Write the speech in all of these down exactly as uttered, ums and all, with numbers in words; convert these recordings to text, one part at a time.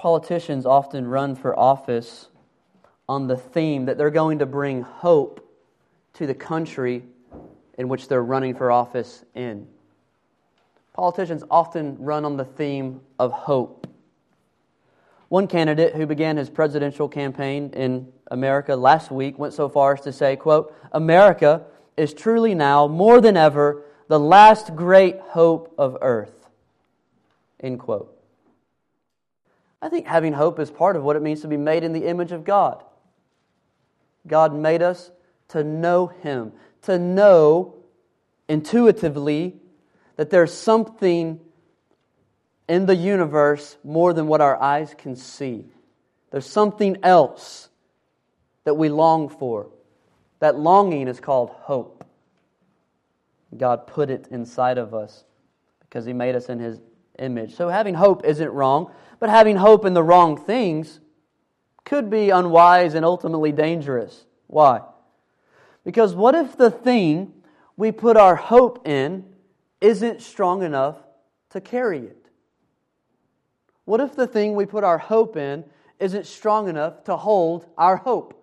Politicians often run for office on the theme that they're going to bring hope to the country in which they're running for office in. Politicians often run on the theme of hope. One candidate who began his presidential campaign in America last week went so far as to say, quote, "America is truly now, more than ever, the last great hope of earth." End quote. I think having hope is part of what it means to be made in the image of God. God made us to know Him, to know intuitively that there's something in the universe more than what our eyes can see. There's something else that we long for. That longing is called hope. God put it inside of us because He made us in His image. So having hope isn't wrong, but having hope in the wrong things could be unwise and ultimately dangerous. Why? Because what if the thing we put our hope in isn't strong enough to carry it? What if the thing we put our hope in isn't strong enough to hold our hope?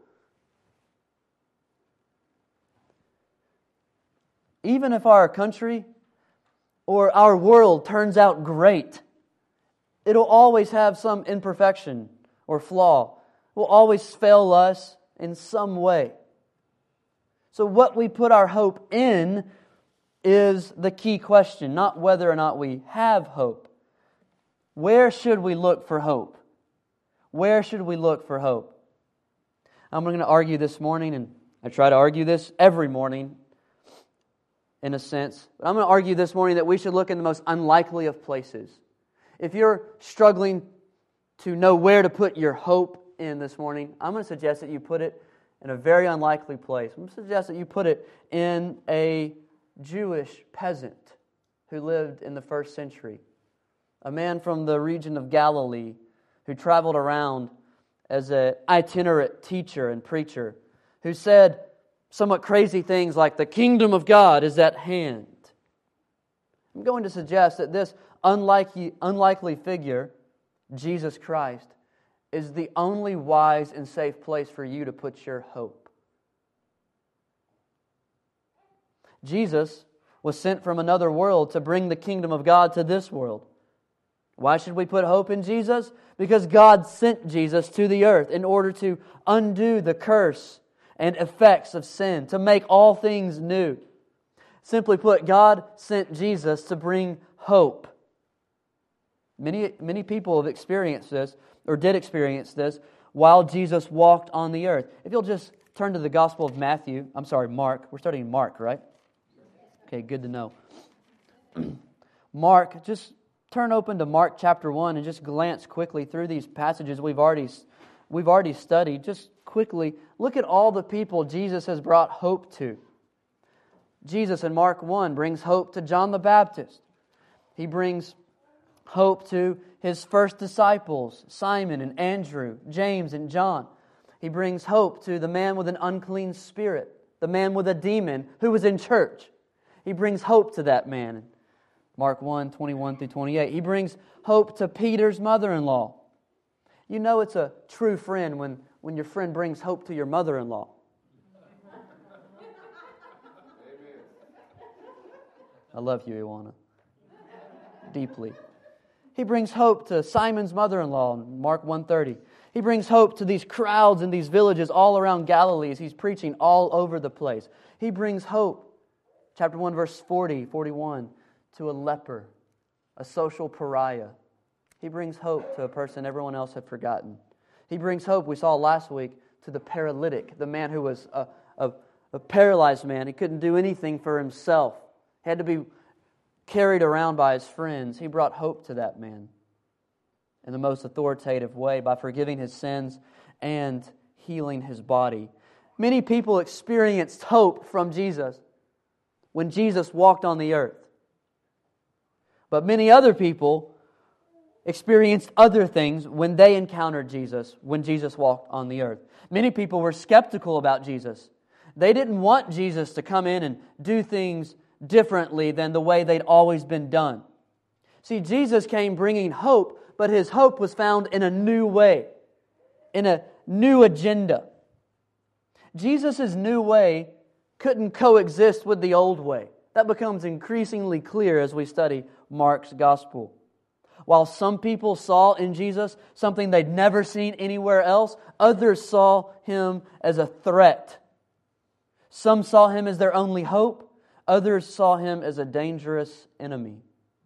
Even if our country or our world turns out great, it'll always have some imperfection or flaw. It will always fail us in some way. So what we put our hope in is the key question, not whether or not we have hope. Where should we look for hope? Where should we look for hope? I'm going to argue this morning, and I try to argue this every morning in a sense. But I'm going to argue this morning that we should look in the most unlikely of places. If you're struggling to know where to put your hope in this morning, I'm going to suggest that you put it in a very unlikely place. I'm going to suggest that you put it in a Jewish peasant who lived in the first century. A man from the region of Galilee who traveled around as an itinerant teacher and preacher, who said somewhat crazy things like, "The kingdom of God is at hand." I'm going to suggest that this unlikely, unlikely figure, Jesus Christ, is the only wise and safe place for you to put your hope. Jesus was sent from another world to bring the kingdom of God to this world. Why should we put hope in Jesus? Because God sent Jesus to the earth in order to undo the curse and effects of sin, to make all things new. Simply put, God sent Jesus to bring hope. Many, many people have experienced this, or did experience this, while Jesus walked on the earth. If you'll just turn to the Gospel of Matthew, I'm sorry, Mark. We're studying Mark, right? Okay, good to know. Mark, just turn open to Mark chapter one and just glance quickly through these passages we've already we've already studied. Just quickly, look at all the people Jesus has brought hope to. Jesus in Mark one brings hope to John the Baptist. He brings hope to His first disciples, Simon and Andrew, James and John. He brings hope to the man with an unclean spirit, the man with a demon who was in church. He brings hope to that man. Mark one, twenty-one through twenty-eight. He brings hope to Peter's mother-in-law. You know it's a true friend when, when your friend brings hope to your mother-in-law. I love you, Iwana. Deeply. He brings hope to Simon's mother-in-law in Mark one thirty. He brings hope to these crowds in these villages all around Galilee as He's preaching all over the place. He brings hope, chapter one, verse forty, forty-one, to a leper, a social pariah. He brings hope to a person everyone else had forgotten. He brings hope, we saw last week, to the paralytic, the man who was a, a, a paralyzed man. He couldn't do anything for himself. He had to be carried around by his friends. He brought hope to that man in the most authoritative way by forgiving his sins and healing his body. Many people experienced hope from Jesus when Jesus walked on the earth. But many other people experienced other things when they encountered Jesus, when Jesus walked on the earth. Many people were skeptical about Jesus. They didn't want Jesus to come in and do things differently than the way they'd always been done. See, Jesus came bringing hope, but his hope was found in a new way, in a new agenda. Jesus' new way couldn't coexist with the old way. That becomes increasingly clear as we study Mark's gospel. While some people saw in Jesus something they'd never seen anywhere else, others saw Him as a threat. Some saw Him as their only hope. Others saw Him as a dangerous enemy.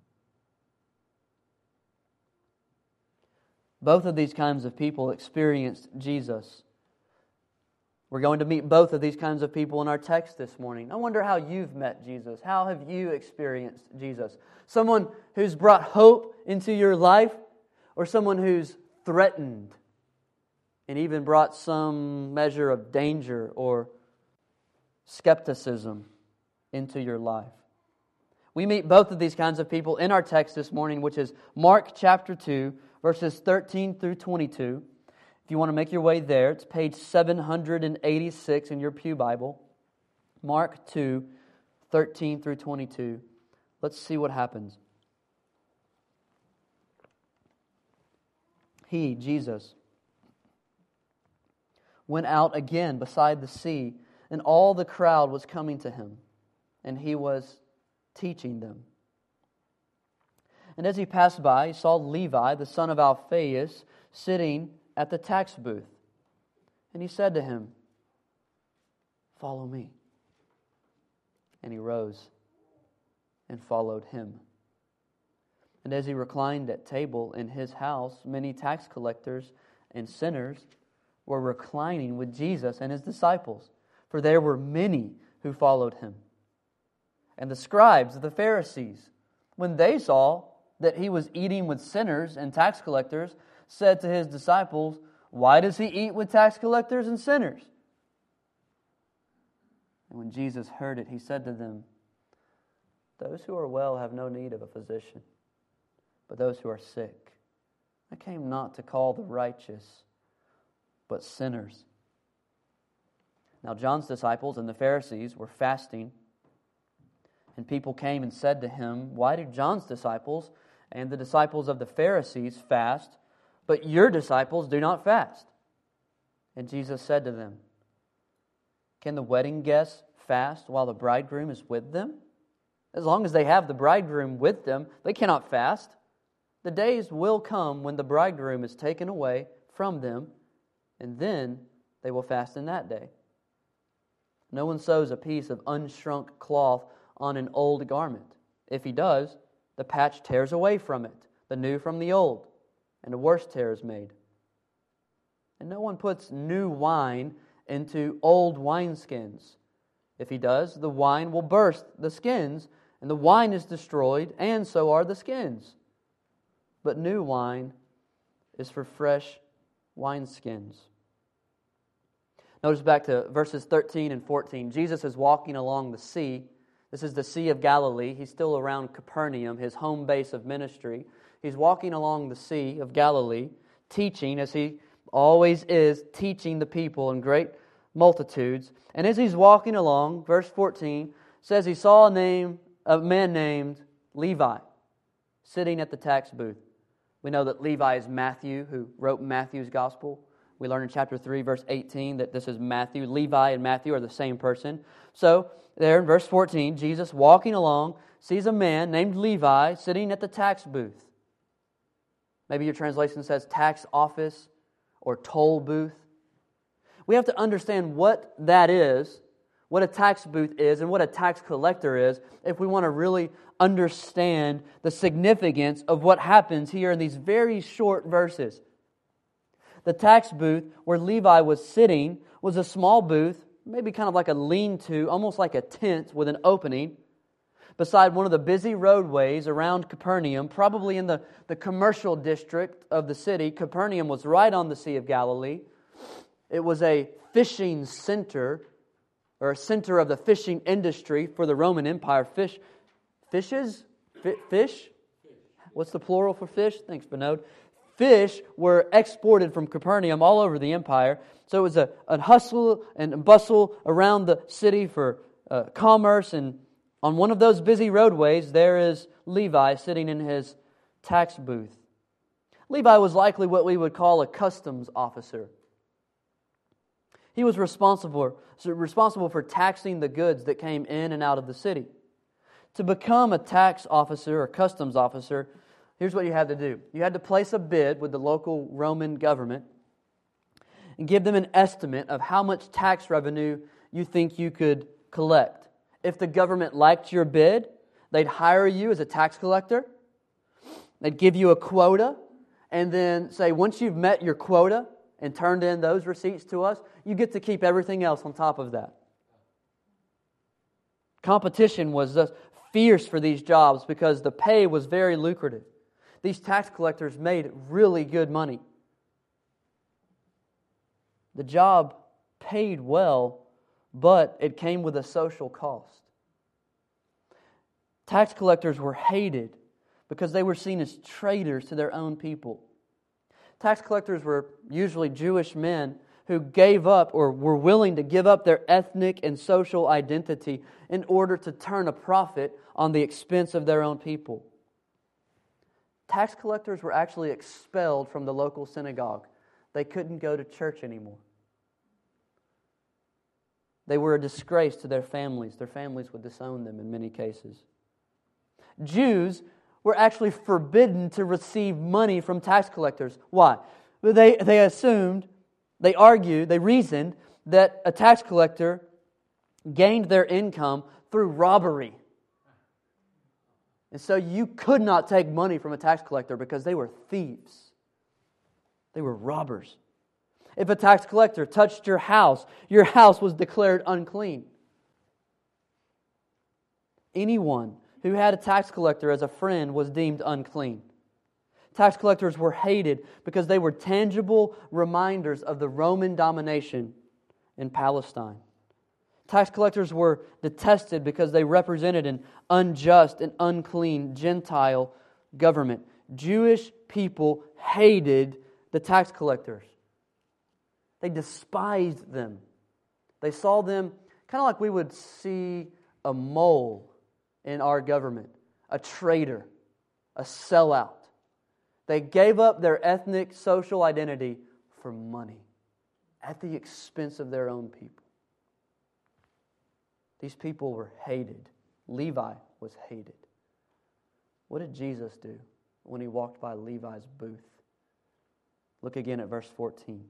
Both of these kinds of people experienced Jesus. We're going to meet both of these kinds of people in our text this morning. I wonder how you've met Jesus. How have you experienced Jesus? Someone who's brought hope into your life, or someone who's threatened and even brought some measure of danger or skepticism into your life? We meet both of these kinds of people in our text this morning, which is Mark chapter two, verses thirteen through twenty-two. If you want to make your way there, it's page seven hundred eighty-six in your pew Bible. Mark two, thirteen through twenty-two. Let's see what happens. He, Jesus, went out again beside the sea, and all the crowd was coming to Him, and He was teaching them. And as He passed by, He saw Levi, the son of Alphaeus, sitting at the tax booth. And He said to him, "Follow me." And he rose and followed Him. And as He reclined at table in His house, many tax collectors and sinners were reclining with Jesus and His disciples, for there were many who followed Him. And the scribes, the Pharisees, when they saw that He was eating with sinners and tax collectors, said to His disciples, "Why does He eat with tax collectors and sinners?" And when Jesus heard it, He said to them, "Those who are well have no need of a physician, but those who are sick. I came not to call the righteous, but sinners." Now John's disciples and the Pharisees were fasting, and people came and said to Him, "Why do John's disciples and the disciples of the Pharisees fast, but your disciples do not fast?" And Jesus said to them, "Can the wedding guests fast while the bridegroom is with them? As long as they have the bridegroom with them, they cannot fast. The days will come when the bridegroom is taken away from them, and then they will fast in that day. No one sews a piece of unshrunk cloth on an old garment. If he does, the patch tears away from it, the new from the old, and a worse tear is made. And no one puts new wine into old wineskins. If he does, the wine will burst the skins, and the wine is destroyed, and so are the skins. But new wine is for fresh wineskins." Notice back to verses thirteen and fourteen. Jesus is walking along the sea. This is the Sea of Galilee. He's still around Capernaum, his home base of ministry. He's walking along the Sea of Galilee, teaching, as he always is, teaching the people in great multitudes. And as he's walking along, verse fourteen says he saw a name, a man named Levi sitting at the tax booth. We know that Levi is Matthew, who wrote Matthew's gospel. We learn in chapter three, verse eighteen, that this is Matthew. Levi and Matthew are the same person. So, there in verse fourteen, Jesus walking along sees a man named Levi sitting at the tax booth. Maybe your translation says tax office or toll booth. We have to understand what that is, what a tax booth is, and what a tax collector is, if we want to really understand the significance of what happens here in these very short verses. The tax booth where Levi was sitting was a small booth, maybe kind of like a lean-to, almost like a tent with an opening, beside one of the busy roadways around Capernaum, probably in the, the commercial district of the city. Capernaum was right on the Sea of Galilee. It was a fishing center, or a center of the fishing industry for the Roman Empire. Fish, fishes? F- fish? What's the plural for fish? Thanks, Vinod. Fish were exported from Capernaum all over the empire. So it was a, a hustle and bustle around the city for uh, commerce. And on one of those busy roadways, there is Levi sitting in his tax booth. Levi was likely what we would call a customs officer. He was responsible, responsible for taxing the goods that came in and out of the city. To become a tax officer or customs officer, here's what you had to do. You had to place a bid with the local Roman government and give them an estimate of how much tax revenue you think you could collect. If the government liked your bid, they'd hire you as a tax collector. They'd give you a quota, and then say, once you've met your quota and turned in those receipts to us, you get to keep everything else on top of that. Competition was thus fierce for these jobs because the pay was very lucrative. These tax collectors made really good money. The job paid well, but it came with a social cost. Tax collectors were hated because they were seen as traitors to their own people. Tax collectors were usually Jewish men who gave up or were willing to give up their ethnic and social identity in order to turn a profit on the expense of their own people. Tax collectors were actually expelled from the local synagogue. They couldn't go to church anymore. They were a disgrace to their families. Their families would disown them in many cases. Jews were actually forbidden to receive money from tax collectors. Why? They, they assumed, they argued, they reasoned that a tax collector gained their income through robbery. And so you could not take money from a tax collector because they were thieves. They were robbers. If a tax collector touched your house, your house was declared unclean. Anyone who had a tax collector as a friend was deemed unclean. Tax collectors were hated because they were tangible reminders of the Roman domination in Palestine. Tax collectors were detested because they represented an unjust and unclean Gentile government. Jewish people hated the tax collectors. They despised them. They saw them kind of like we would see a mole in our government, a traitor, a sellout. They gave up their ethnic, social identity for money at the expense of their own people. These people were hated. Levi was hated. What did Jesus do when He walked by Levi's booth? Look again at verse fourteen.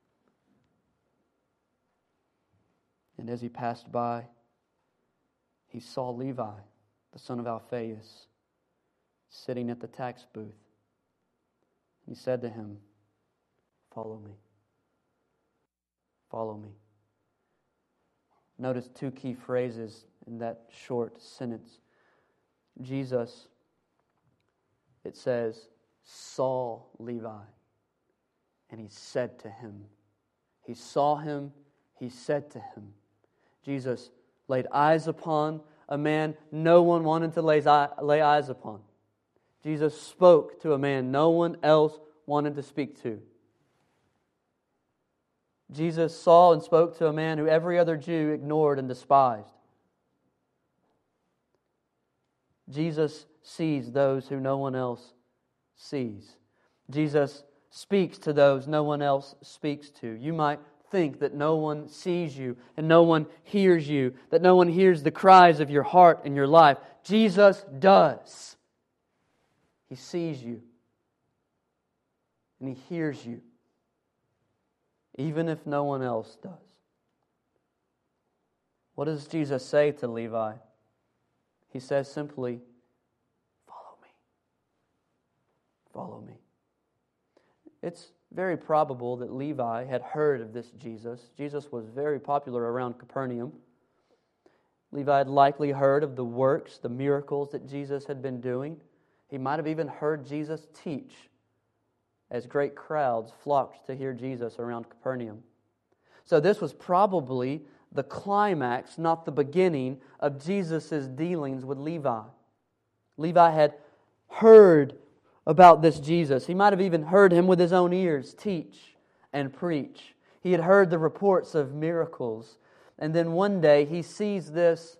And as He passed by, He saw Levi, the son of Alphaeus, sitting at the tax booth. He said to him, "Follow me. Follow me." Notice two key phrases in that short sentence. Jesus, it says, saw Levi, and He said to him. He saw him, He said to him. Jesus laid eyes upon a man no one wanted to lay eyes upon. Jesus spoke to a man no one else wanted to speak to. Jesus saw and spoke to a man who every other Jew ignored and despised. Jesus sees those who no one else sees. Jesus speaks to those no one else speaks to. You might think that no one sees you and no one hears you, that no one hears the cries of your heart and your life. Jesus does. He sees you and He hears you, even if no one else does. What does Jesus say to Levi? He says simply, "Follow me. Follow me." It's very probable that Levi had heard of this Jesus. Jesus was very popular around Capernaum. Levi had likely heard of the works, the miracles that Jesus had been doing. He might have even heard Jesus teach as great crowds flocked to hear Jesus around Capernaum. So this was probably the climax, not the beginning, of Jesus' dealings with Levi. Levi had heard about this Jesus. He might have even heard Him with his own ears teach and preach. He had heard the reports of miracles. And then one day he sees this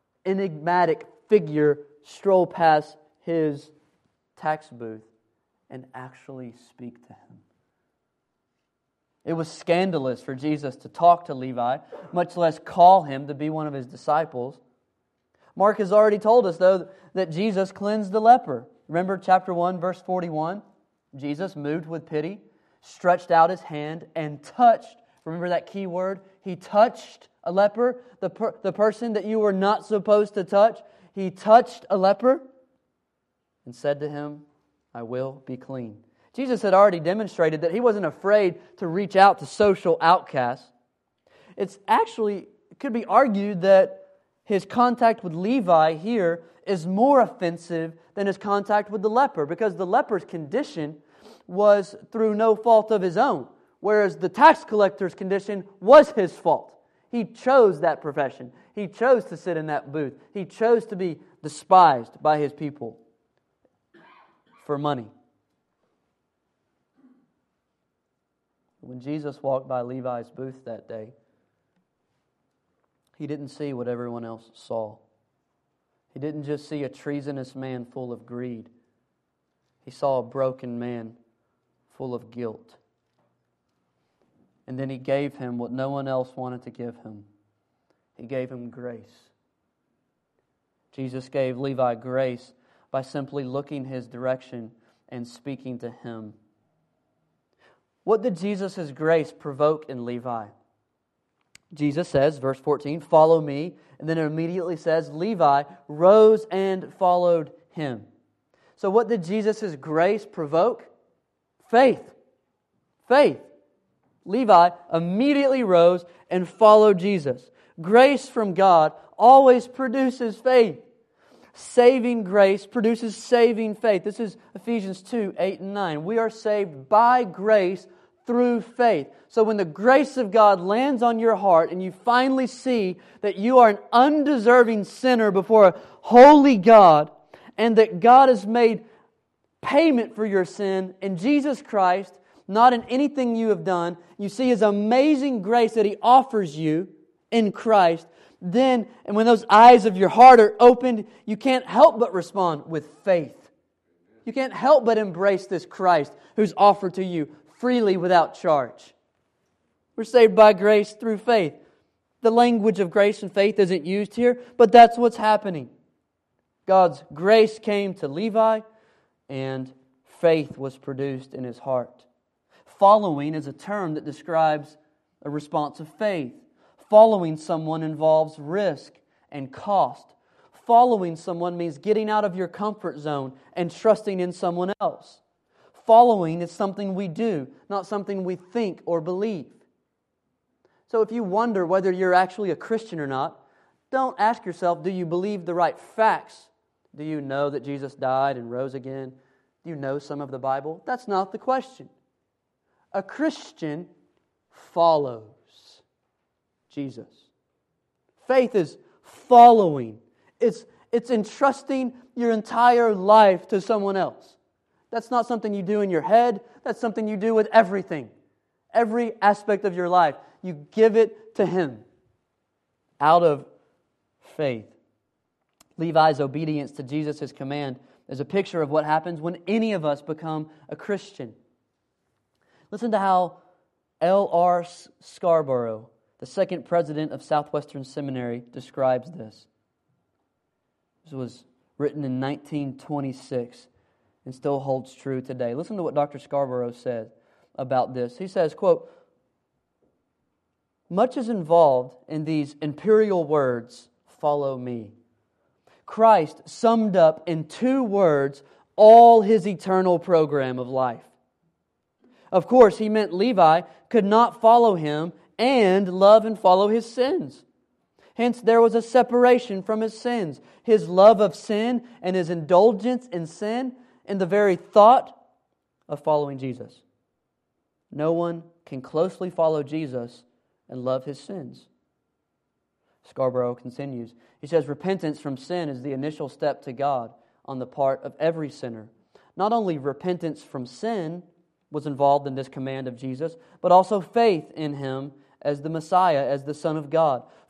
enigmatic figure stroll past his tax booth. and actually speak to him. It was scandalous for Jesus to talk to Levi, much less call him to be one of his disciples. Mark has already told us, though, that Jesus cleansed the leper. Remember chapter one, verse forty-one? Jesus, moved with pity, stretched out his hand and touched. Remember that key word? He touched a leper, the, per, the person that you were not supposed to touch. He touched a leper and said to him, I will be clean. Jesus had already demonstrated that He wasn't afraid to reach out to social outcasts. It's actually, it could be argued that His contact with Levi here is more offensive than His contact with the leper, because the leper's condition was through no fault of his own, whereas the tax collector's condition was his fault. He chose that profession. He chose to sit in that booth. He chose to be despised by his people for money. When Jesus walked by Levi's booth that day, He didn't see what everyone else saw. He didn't just see a treasonous man full of greed. He saw a broken man full of guilt. And then He gave him what no one else wanted to give him. He gave him grace. Jesus gave Levi grace by simply looking his direction and speaking to him. What did Jesus' grace provoke in Levi? Jesus says, verse fourteen, follow me. And then it immediately says, Levi rose and followed Him. So what did Jesus' grace provoke? Faith. Faith. Levi immediately rose and followed Jesus. Grace from God always produces faith. Saving grace produces saving faith. This is Ephesians two, eight and nine. We are saved by grace through faith. So when the grace of God lands on your heart and you finally see that you are an undeserving sinner before a holy God, and that God has made payment for your sin in Jesus Christ, not in anything you have done, you see His amazing grace that He offers you in Christ, then, and when those eyes of your heart are opened, you can't help but respond with faith. You can't help but embrace this Christ who's offered to you freely without charge. We're saved by grace through faith. The language of grace and faith isn't used here, but that's what's happening. God's grace came to Levi, and faith was produced in his heart. Following is a term that describes a response of faith. Following someone involves risk and cost. Following someone means getting out of your comfort zone and trusting in someone else. Following is something we do, not something we think or believe. So if you wonder whether you're actually a Christian or not, don't ask yourself, do you believe the right facts? Do you know that Jesus died and rose again? Do you know some of the Bible? That's not the question. A Christian follows Jesus. Faith is following. It's, it's entrusting your entire life to someone else. That's not something you do in your head. That's something you do with everything. Every aspect of your life. You give it to Him out of faith. Levi's obedience to Jesus' command is a picture of what happens when any of us become a Christian. Listen to how L R Scarborough, the second president of Southwestern Seminary, describes this. This was written in nineteen twenty-six and still holds true today. Listen to what Doctor Scarborough said about this. He says, quote, much is involved in these imperial words, follow me. Christ summed up in two words all His eternal program of life. Of course, He meant Levi could not follow Him and love and follow his sins. Hence, there was a separation from his sins. His love of sin and his indulgence in sin in the very thought of following Jesus. No one can closely follow Jesus and love his sins. Scarborough continues. He says, repentance from sin is the initial step to God on the part of every sinner. Not only repentance from sin was involved in this command of Jesus, but also faith in Him as the Messiah, as the Son of God.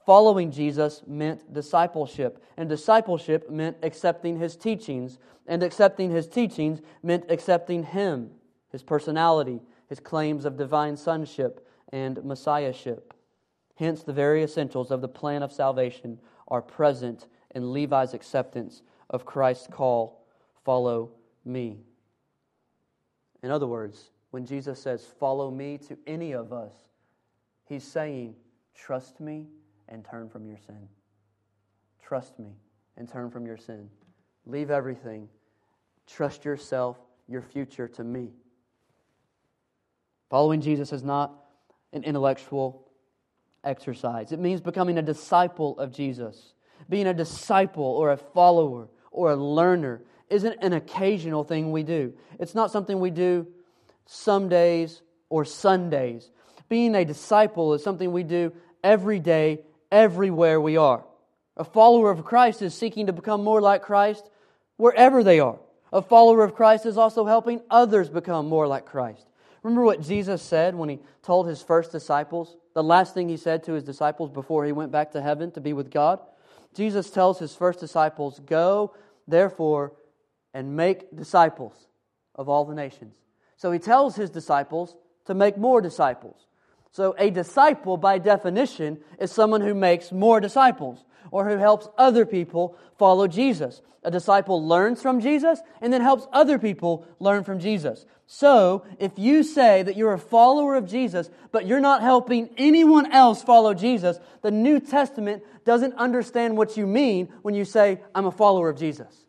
Following Jesus meant discipleship, and discipleship meant accepting His teachings, and accepting His teachings meant accepting Him, His personality, His claims of divine sonship and messiahship. Hence, the very essentials of the plan of salvation are present in Levi's acceptance of Christ's call, "Follow me." In other words, when Jesus says, "Follow me" to any of us, He's saying, trust me and turn from your sin. Trust me and turn from your sin. Leave everything. Trust yourself, your future to me. Following Jesus is not an intellectual exercise. It means becoming a disciple of Jesus. Being a disciple or a follower or a learner isn't an occasional thing we do. It's not something we do some days or Sundays. Being a disciple is something we do every day, everywhere we are. A follower of Christ is seeking to become more like Christ wherever they are. A follower of Christ is also helping others become more like Christ. Remember what Jesus said when He told His first disciples, the last thing He said to His disciples before He went back to heaven to be with God? Jesus tells His first disciples, "Go, therefore, and make disciples of all the nations." So He tells His disciples to make more disciples. So a disciple, by definition, is someone who makes more disciples or who helps other people follow Jesus. A disciple learns from Jesus and then helps other people learn from Jesus. So, if you say that you're a follower of Jesus, but you're not helping anyone else follow Jesus, the New Testament doesn't understand what you mean when you say, "I'm a follower of Jesus."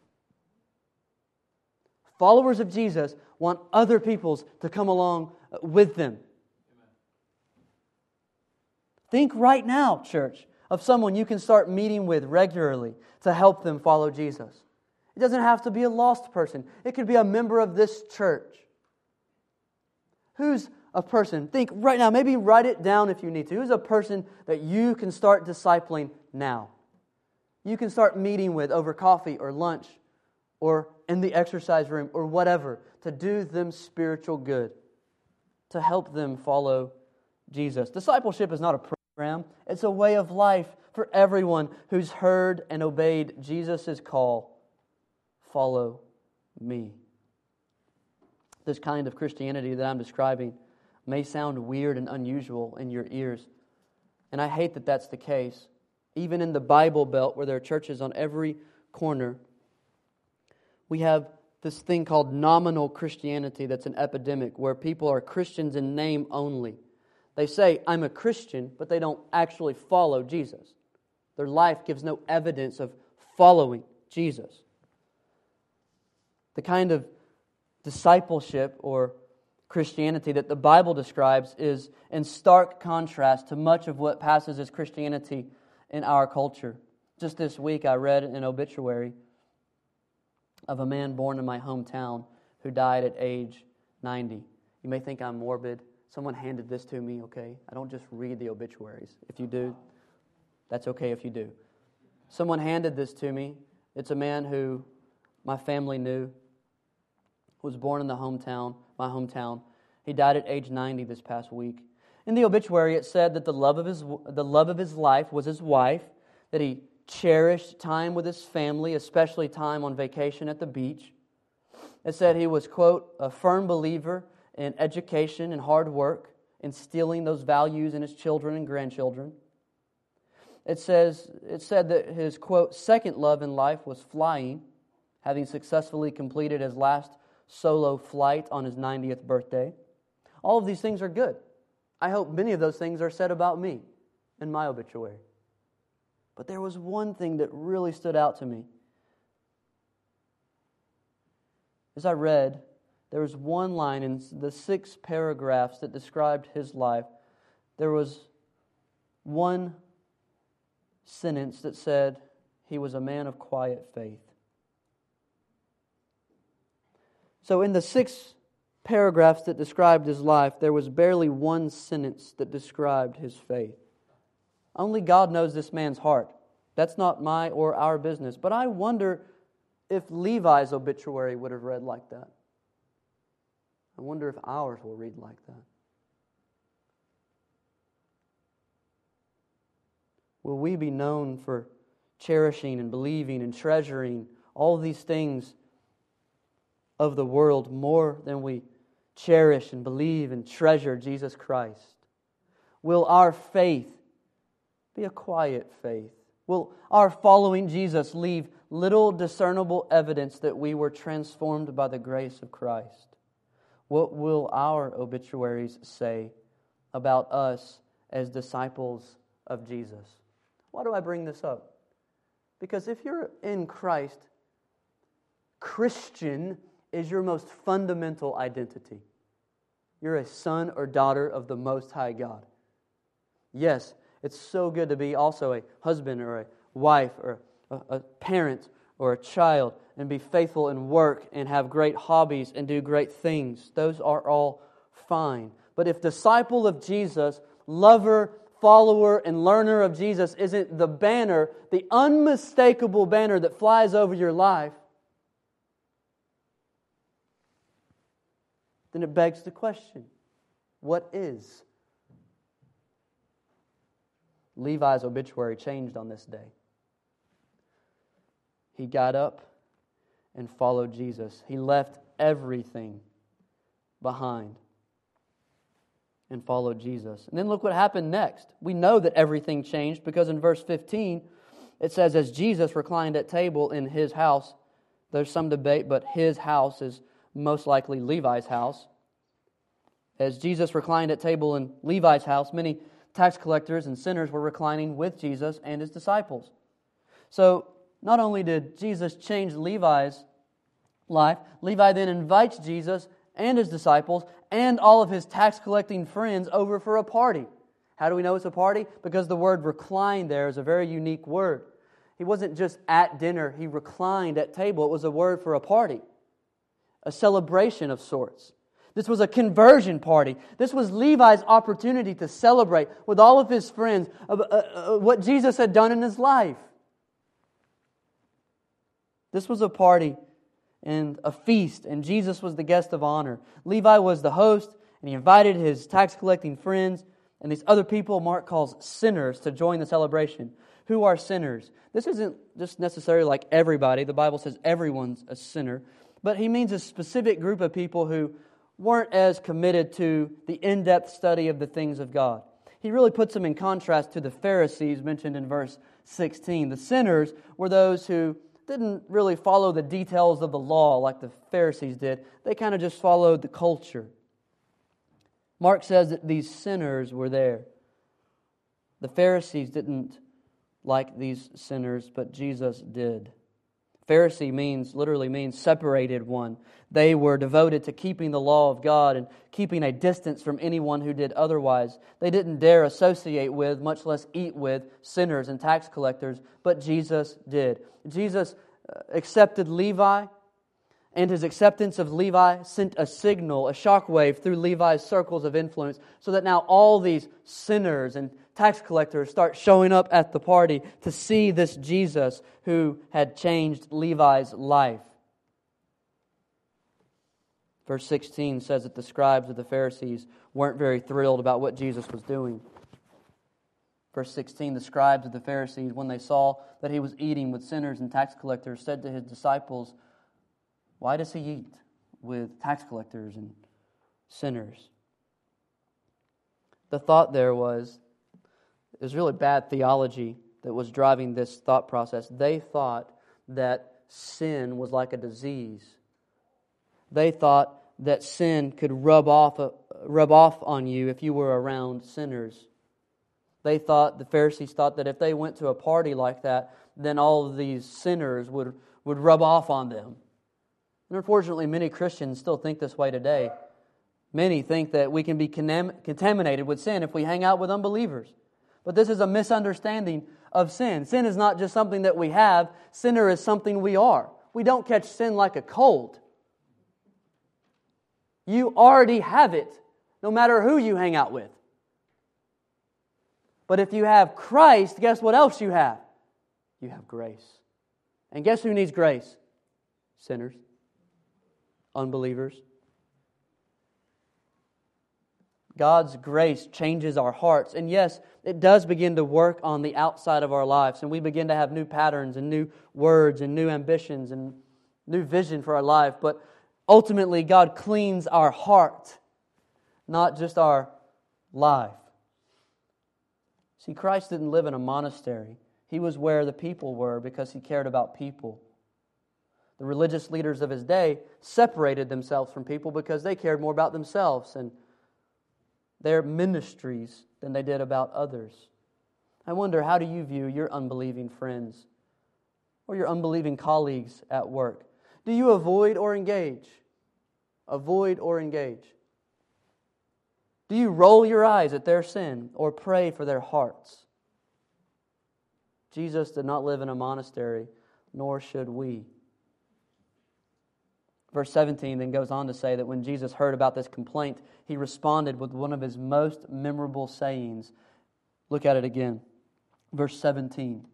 Followers of Jesus want other peoples to come along with them. Think right now, church, of someone you can start meeting with regularly to help them follow Jesus. It doesn't have to be a lost person. It could be a member of this church. Who's a person? Think right now. Maybe write it down if you need to. Who's a person that you can start discipling now? You can start meeting with over coffee or lunch or in the exercise room or whatever to do them spiritual good, to help them follow Jesus. Discipleship is not a program. It's a way of life for everyone who's heard and obeyed Jesus' call. Follow me. This kind of Christianity that I'm describing may sound weird and unusual in your ears. And I hate that that's the case. Even in the Bible Belt, where there are churches on every corner, we have this thing called nominal Christianity that's an epidemic, where people are Christians in name only. They say, "I'm a Christian," but they don't actually follow Jesus. Their life gives no evidence of following Jesus. The kind of discipleship or Christianity that the Bible describes is in stark contrast to much of what passes as Christianity in our culture. Just this week I read an obituary of a man born in my hometown who died at age ninety. You may think I'm morbid. Someone handed this to me, okay? I don't just read the obituaries. If you do, that's okay if you do. Someone handed this to me. It's a man who my family knew, was born in the hometown, my hometown. He died at age ninety this past week. In the obituary, it said that the love of his the love of his life was his wife, that he cherished time with his family, especially time on vacation at the beach. It said he was, quote, "a firm believer in education and hard work, instilling those values in his children and grandchildren." It says it said that his, quote, "second love in life was flying, having successfully completed his last solo flight on his ninetieth birthday." All of these things are good. I hope many of those things are said about me in my obituary. But there was one thing that really stood out to me. As I read, there was one line in the six paragraphs that described his life. There was one sentence that said he was a man of quiet faith. So in the six paragraphs that described his life, there was barely one sentence that described his faith. Only God knows this man's heart. That's not my or our business. But I wonder if Levi's obituary would have read like that. I wonder if ours will read like that. Will we be known for cherishing and believing and treasuring all these things of the world more than we cherish and believe and treasure Jesus Christ? Will our faith be a quiet faith? Will our following Jesus leave little discernible evidence that we were transformed by the grace of Christ? What will our obituaries say about us as disciples of Jesus? Why do I bring this up? Because if you're in Christ, Christian is your most fundamental identity. You're a son or daughter of the Most High God. Yes, it's so good to be also a husband or a wife or a, a parent or a child and be faithful in work and have great hobbies and do great things. Those are all fine. But if disciple of Jesus, lover, follower, and learner of Jesus isn't the banner, the unmistakable banner that flies over your life, then it begs the question, what is? Levi's obituary changed on this day. He got up and followed Jesus. He left everything behind and followed Jesus. And then look what happened next. We know that everything changed because in verse fifteen, it says, as Jesus reclined at table in his house, there's some debate, but his house is most likely Levi's house. As Jesus reclined at table in Levi's house, many tax collectors and sinners were reclining with Jesus and His disciples. So, not only did Jesus change Levi's life, Levi then invites Jesus and His disciples and all of his tax collecting friends over for a party. How do we know it's a party? Because the word recline there is a very unique word. He wasn't just at dinner, he reclined at table. It was a word for a party, a celebration of sorts. This was a conversion party. This was Levi's opportunity to celebrate with all of his friends uh, uh, what Jesus had done in his life. This was a party and a feast, and Jesus was the guest of honor. Levi was the host, and he invited his tax-collecting friends and these other people Mark calls sinners to join the celebration. Who are sinners? This isn't just necessarily like everybody. The Bible says everyone's a sinner. But he means a specific group of people who weren't as committed to the in-depth study of the things of God. He really puts them in contrast to the Pharisees mentioned in verse sixteen. The sinners were those who didn't really follow the details of the law like the Pharisees did. They kind of just followed the culture. Mark says that these sinners were there. The Pharisees didn't like these sinners, but Jesus did. Pharisee means, literally means separated one. They were devoted to keeping the law of God and keeping a distance from anyone who did otherwise. They didn't dare associate with, much less eat with, sinners and tax collectors, but Jesus did. Jesus accepted Levi, and his acceptance of Levi sent a signal, a shockwave through Levi's circles of influence, so that now all these sinners and tax collectors start showing up at the party to see this Jesus who had changed Levi's life. Verse sixteen says that the scribes of the Pharisees weren't very thrilled about what Jesus was doing. Verse sixteen, the scribes of the Pharisees, when they saw that he was eating with sinners and tax collectors, said to his disciples, "Why does he eat with tax collectors and sinners?" The thought there was, it was really bad theology that was driving this thought process. They thought that sin was like a disease. They thought that sin could rub off, uh, rub off on you if you were around sinners. They thought, the Pharisees thought that if they went to a party like that, then all of these sinners would, would rub off on them. And unfortunately, many Christians still think this way today. Many think that we can be contam- contaminated with sin if we hang out with unbelievers. But this is a misunderstanding of sin. Sin is not just something that we have. Sinner is something we are. We don't catch sin like a cold. You already have it, no matter who you hang out with. But if you have Christ, guess what else you have? You have grace. And guess who needs grace? Sinners. Unbelievers. God's grace changes our hearts. And yes, it does begin to work on the outside of our lives. And we begin to have new patterns and new words and new ambitions and new vision for our life. But ultimately, God cleans our heart, not just our life. See, Christ didn't live in a monastery. He was where the people were because He cared about people. The religious leaders of His day separated themselves from people because they cared more about themselves and their ministries than they did about others. I wonder, how do you view your unbelieving friends or your unbelieving colleagues at work? Do you avoid or engage? Avoid or engage? Do you roll your eyes at their sin or pray for their hearts? Jesus did not live in a monastery, nor should we. Verse seventeen then goes on to say that when Jesus heard about this complaint, He responded with one of His most memorable sayings. Look at it again. Verse seventeen.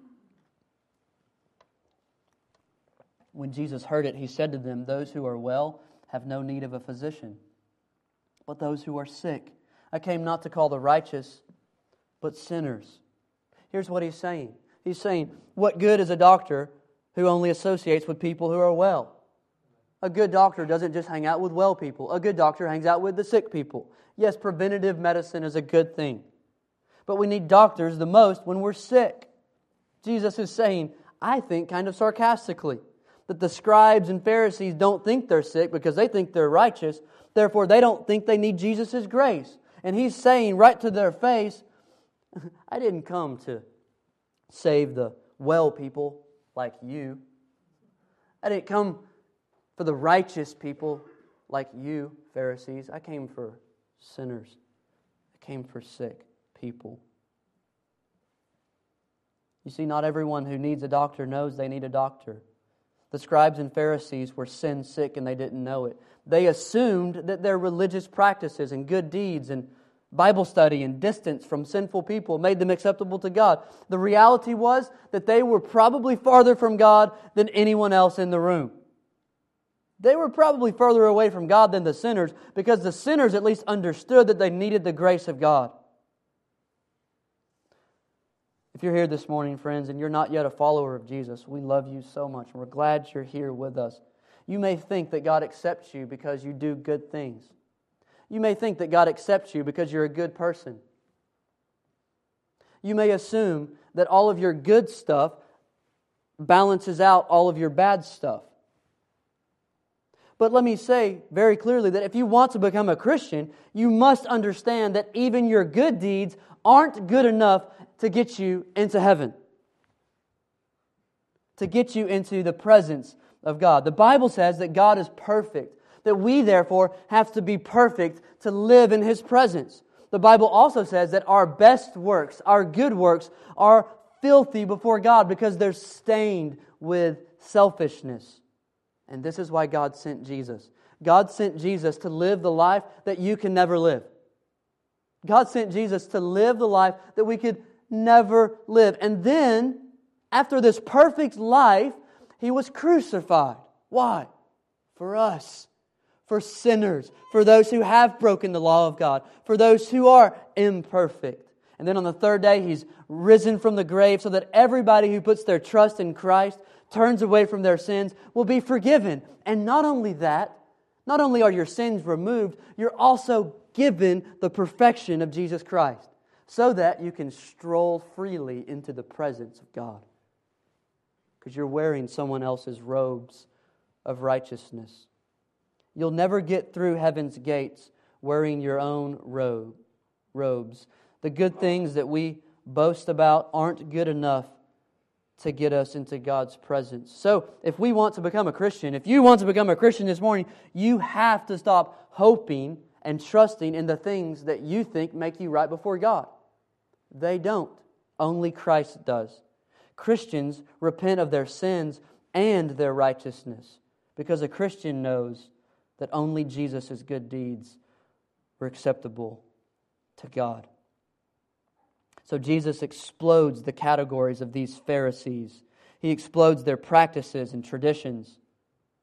When Jesus heard it, He said to them, "Those who are well have no need of a physician, but those who are sick. I came not to call the righteous, but sinners." Here's what He's saying. He's saying, what good is a doctor who only associates with people who are well? A good doctor doesn't just hang out with well people. A good doctor hangs out with the sick people. Yes, preventative medicine is a good thing. But we need doctors the most when we're sick. Jesus is saying, I think kind of sarcastically, that the scribes and Pharisees don't think they're sick because they think they're righteous. Therefore, they don't think they need Jesus' grace. And He's saying right to their face, I didn't come to save the well people like you. I didn't come for the righteous people like you, Pharisees. I came for sinners. I came for sick people. You see, not everyone who needs a doctor knows they need a doctor. The scribes and Pharisees were sin sick and they didn't know it. They assumed that their religious practices and good deeds and Bible study and distance from sinful people made them acceptable to God. The reality was that they were probably farther from God than anyone else in the room. They were probably further away from God than the sinners because the sinners at least understood that they needed the grace of God. If you're here this morning, friends, and you're not yet a follower of Jesus, we love you so much, and we're glad you're here with us. You may think that God accepts you because you do good things. You may think that God accepts you because you're a good person. You may assume that all of your good stuff balances out all of your bad stuff. But let me say very clearly that if you want to become a Christian, you must understand that even your good deeds aren't good enough to get you into heaven, to get you into the presence of God. The Bible says that God is perfect, that we therefore have to be perfect to live in His presence. The Bible also says that our best works, our good works, are filthy before God because they're stained with selfishness. And this is why God sent Jesus. God sent Jesus to live the life that you can never live. God sent Jesus to live the life that we could never live. And then, after this perfect life, He was crucified. Why? For us. For sinners. For those who have broken the law of God. For those who are imperfect. And then on the third day, He's risen from the grave so that everybody who puts their trust in Christ, turns away from their sins, will be forgiven. And not only that, not only are your sins removed, you're also given the perfection of Jesus Christ so that you can stroll freely into the presence of God. Because you're wearing someone else's robes of righteousness. You'll never get through heaven's gates wearing your own robe, robes. The good things that we boast about aren't good enough to get us into God's presence. So, if we want to become a Christian, if you want to become a Christian this morning, you have to stop hoping and trusting in the things that you think make you right before God. They don't. Only Christ does. Christians repent of their sins and their righteousness because a Christian knows that only Jesus' good deeds were acceptable to God. So Jesus explodes the categories of these Pharisees. He explodes their practices and traditions.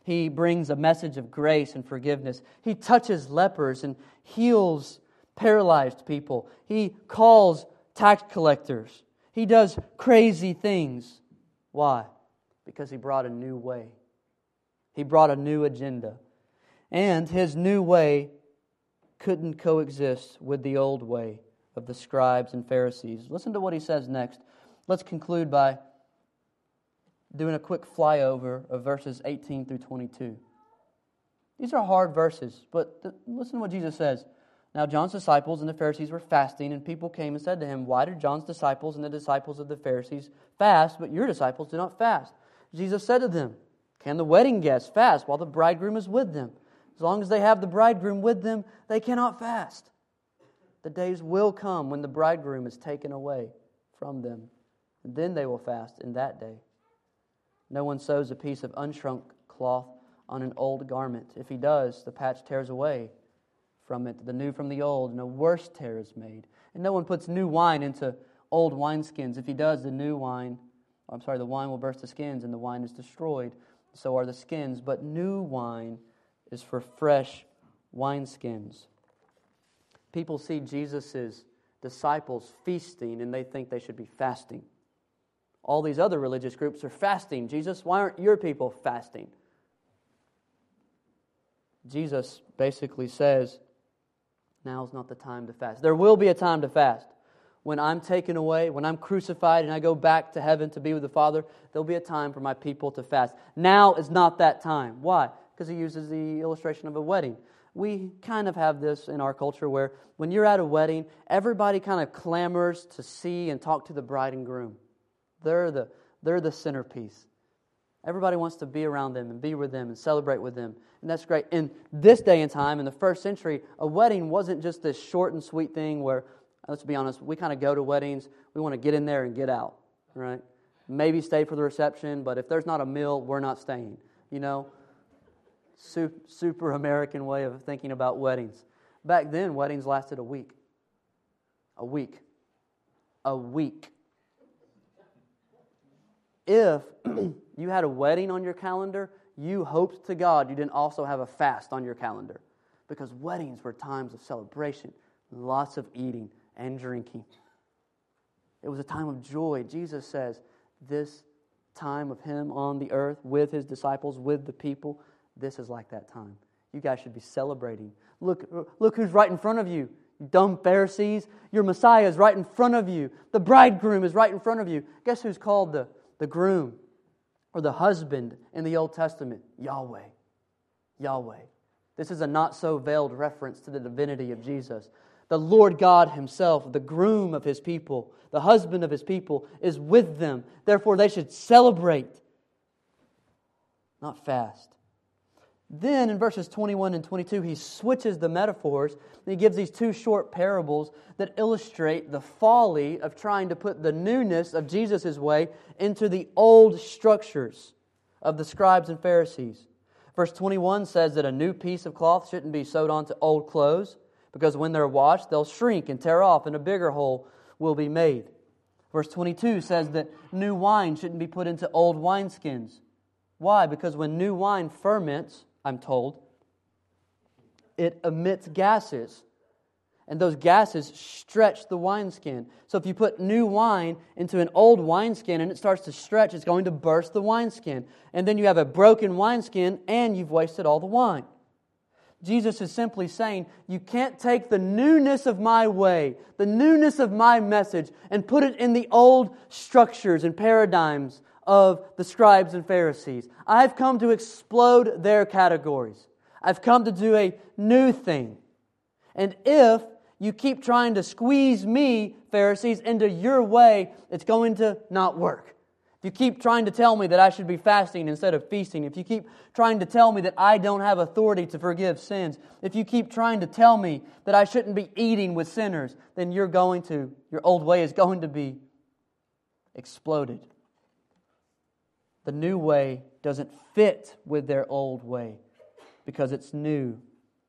He brings a message of grace and forgiveness. He touches lepers and heals paralyzed people. He calls tax collectors. He does crazy things. Why? Because He brought a new way. He brought a new agenda. And His new way couldn't coexist with the old way of the scribes and Pharisees. Listen to what He says next. Let's conclude by doing a quick flyover of verses eighteen through twenty-two. These are hard verses, but th- listen to what Jesus says. Now John's disciples and the Pharisees were fasting, and people came and said to Him, "Why do John's disciples and the disciples of the Pharisees fast, but your disciples do not fast?" Jesus said to them, "Can the wedding guests fast while the bridegroom is with them? As long as they have the bridegroom with them, they cannot fast. The days will come when the bridegroom is taken away from them, and then they will fast in that day. No one sews a piece of unshrunk cloth on an old garment. If he does, the patch tears away from it, the new from the old, and a worse tear is made. And no one puts new wine into old wineskins. If he does, the new wine, I'm sorry, the wine will burst the skins, and the wine is destroyed. So are the skins. But new wine is for fresh wineskins." People see Jesus' disciples feasting, and they think they should be fasting. All these other religious groups are fasting. Jesus, why aren't your people fasting? Jesus basically says, now's not the time to fast. There will be a time to fast. When I'm taken away, when I'm crucified and I go back to heaven to be with the Father, there'll be a time for my people to fast. Now is not that time. Why? Because He uses the illustration of a wedding. We kind of have this in our culture where when you're at a wedding, everybody kind of clamors to see and talk to the bride and groom. They're the, they're the centerpiece. Everybody wants to be around them and be with them and celebrate with them. And that's great. In this day and time, in the first century, a wedding wasn't just this short and sweet thing where, let's be honest, we kind of go to weddings, we want to get in there and get out, right? Maybe stay for the reception, but if there's not a meal, we're not staying, you know? Super, super American way of thinking about weddings. Back then, weddings lasted a week. A week. A week. If you had a wedding on your calendar, you hoped to God you didn't also have a fast on your calendar. Because weddings were times of celebration, lots of eating and drinking. It was a time of joy. Jesus says, this time of Him on the earth with His disciples, with the people, this is like that time. You guys should be celebrating. Look, look who's right in front of you, you dumb Pharisees. Your Messiah is right in front of you. The bridegroom is right in front of you. Guess who's called the, the groom or the husband in the Old Testament? Yahweh. Yahweh. This is a not-so-veiled reference to the divinity of Jesus. The Lord God Himself, the groom of His people, the husband of His people, is with them. Therefore, they should celebrate, not fast. Then in verses twenty-one and twenty-two, He switches the metaphors, and He gives these two short parables that illustrate the folly of trying to put the newness of Jesus' way into the old structures of the scribes and Pharisees. Verse twenty-one says that a new piece of cloth shouldn't be sewed onto old clothes, because when they're washed, they'll shrink and tear off, and a bigger hole will be made. Verse twenty-two says that new wine shouldn't be put into old wineskins. Why? Because when new wine ferments, I'm told, it emits gases. And those gases stretch the wineskin. So if you put new wine into an old wineskin and it starts to stretch, it's going to burst the wineskin. And then you have a broken wineskin and you've wasted all the wine. Jesus is simply saying, you can't take the newness of my way, the newness of my message, and put it in the old structures and paradigms of the scribes and Pharisees. I've come to explode their categories. I've come to do a new thing. And if you keep trying to squeeze me, Pharisees, into your way, it's going to not work. If you keep trying to tell me that I should be fasting instead of feasting, if you keep trying to tell me that I don't have authority to forgive sins, if you keep trying to tell me that I shouldn't be eating with sinners, then you're going to, your old way is going to be exploded. The new way doesn't fit with their old way because it's new.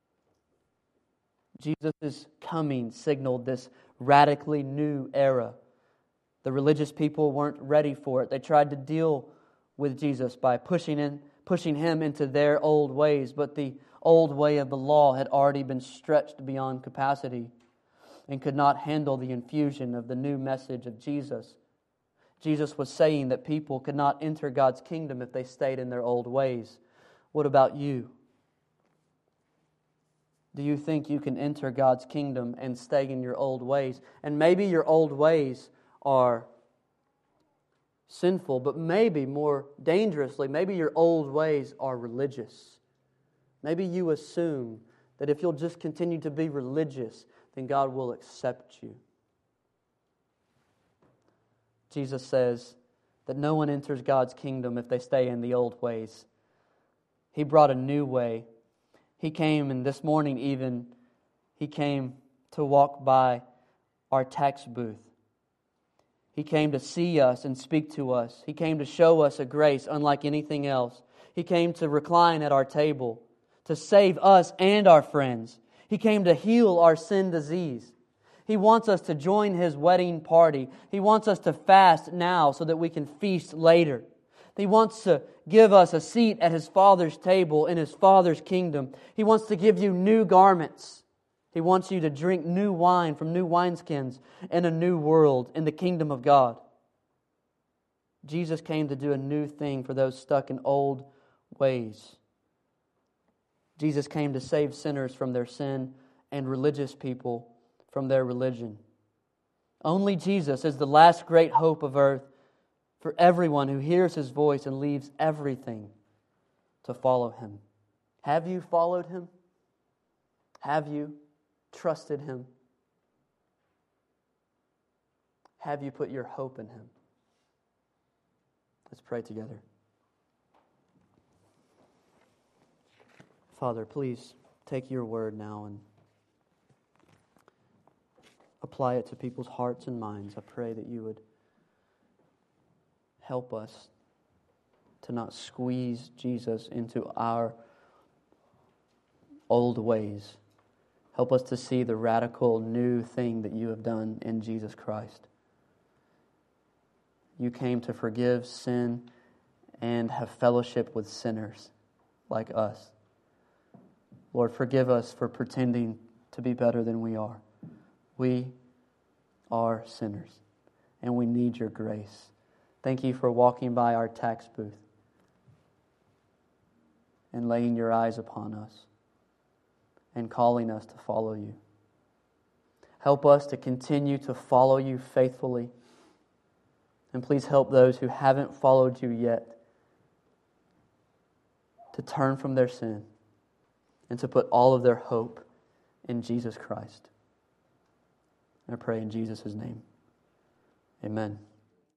Jesus' coming signaled this radically new era. The religious people weren't ready for it. They tried to deal with Jesus by pushing in, pushing him into their old ways, but the old way of the law had already been stretched beyond capacity and could not handle the infusion of the new message of Jesus. Jesus was saying that people could not enter God's kingdom if they stayed in their old ways. What about you? Do you think you can enter God's kingdom and stay in your old ways? And maybe your old ways are sinful, but maybe more dangerously, maybe your old ways are religious. Maybe you assume that if you'll just continue to be religious, then God will accept you. Jesus says that no one enters God's kingdom if they stay in the old ways. He brought a new way. He came, and this morning even, He came to walk by our tax booth. He came to see us and speak to us. He came to show us a grace unlike anything else. He came to recline at our table, to save us and our friends. He came to heal our sin disease. He wants us to join His wedding party. He wants us to fast now so that we can feast later. He wants to give us a seat at His Father's table in His Father's kingdom. He wants to give you new garments. He wants you to drink new wine from new wineskins in a new world, in the kingdom of God. Jesus came to do a new thing for those stuck in old ways. Jesus came to save sinners from their sin and religious people from their religion. Only Jesus is the last great hope of earth for everyone who hears His voice and leaves everything to follow Him. Have you followed Him? Have you trusted Him? Have you put your hope in Him? Let's pray together. Father, please take your word now and apply it to people's hearts and minds. I pray that you would help us to not squeeze Jesus into our old ways. Help us to see the radical new thing that you have done in Jesus Christ. You came to forgive sin and have fellowship with sinners like us. Lord, forgive us for pretending to be better than we are. We are sinners, and we need your grace. Thank you for walking by our tax booth and laying your eyes upon us and calling us to follow you. Help us to continue to follow you faithfully. And please help those who haven't followed you yet to turn from their sin and to put all of their hope in Jesus Christ. I pray in Jesus' name. Amen.